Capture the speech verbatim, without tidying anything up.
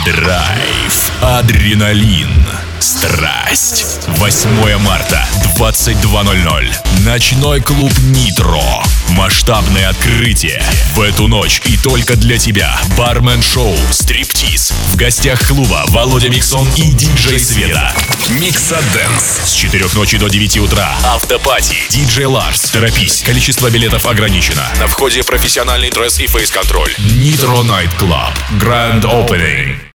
Драйв, адреналин, страсть. восьмое марта, двадцать два ноль ноль. Ночной клуб Нитро. Масштабное открытие. В эту ночь и только для тебя бармен-шоу, стриптиз. В гостях клуба Володя Миксон и диджей Света. Миксадэнс. С четырёх ночи до девяти утра. Автопати. Диджей Ларс. Торопись. Количество билетов ограничено. На входе профессиональный дресс и фейс-контроль. Нитро Найт Клаб. Grand Opening.